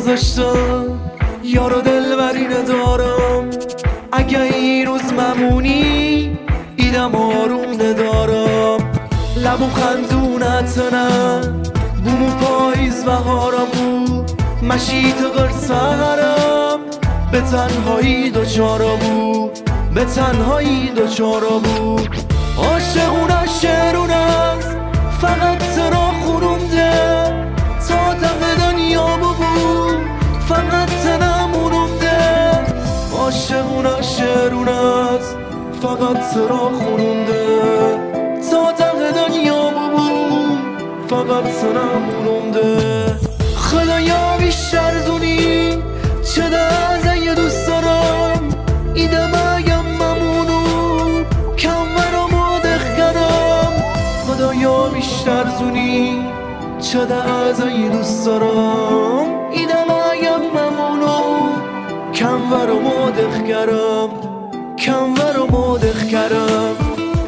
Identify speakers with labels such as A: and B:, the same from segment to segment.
A: گذاشتم یار و دلبری ندارم. اگه این روز ممونی ایدم آروم ندارم. لبو خندونت نه بومو پاییز بهارم بود. مشیت غرصهرم به تنهایی دوچارا بود، به تنهایی دوچارا بود. عاشقونه شعرون است فقط ترا خونونده تا دق دنیا بود فقط تنمونونده. عاشقونه شعرون است فقط ترا خونونده تا دق دنیا بود فقط تنمونونده. خدایا بیشتر دونی چه درزه یه دوست دارم. ایده بگم ممونو کم برامو دخگرم. خدایا بیشتر دونی چه درزه یه دوست دارم. ایده بگم ممونو کم برامو دخگرم، کم برامو دخگرم.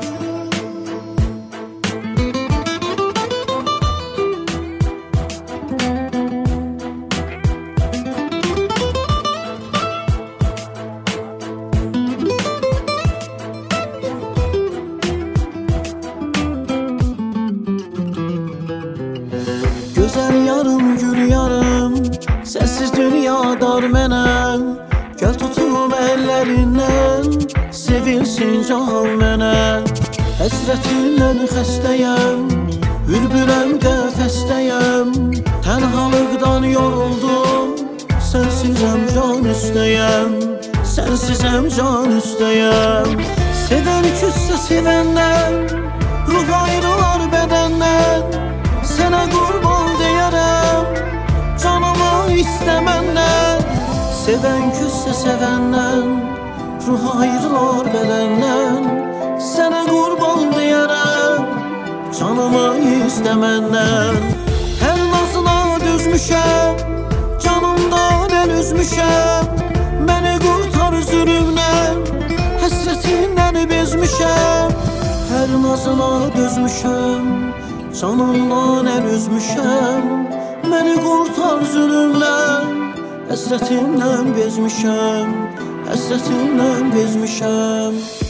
B: Gözəl yarım, gül yarım, sənsiz dünya dar mənə. Gəl tutum əllərindən, sevilsin cahan mənə. Həsrətindən xəstəyəm, bülbüləm qəfəsdəyəm. Tənhalıqdan yoruldum, sənsizəm can üstəyəm, sənsizəm can üstəyəm. Sevən küssə sevəndən, ruh ayrılar bədəndən. Sənə qurban deyərəm, canımı istəməndən. Sevən küssə sevəndən, ruh ayrılar bədəndən. Sənə qurban deyərəm, canımı istəməndən. Hər nazına dözmüşəm, canımdan əl üzmüşəm. Məni qurtar zülümdən, həsrətindən bezmişəm. Hər nazına dözmüşəm, canımdan əl üzmüşəm. Məni qurtar zülümdən, həsrətindən bezmişəm, həsrətindən bezmişəm.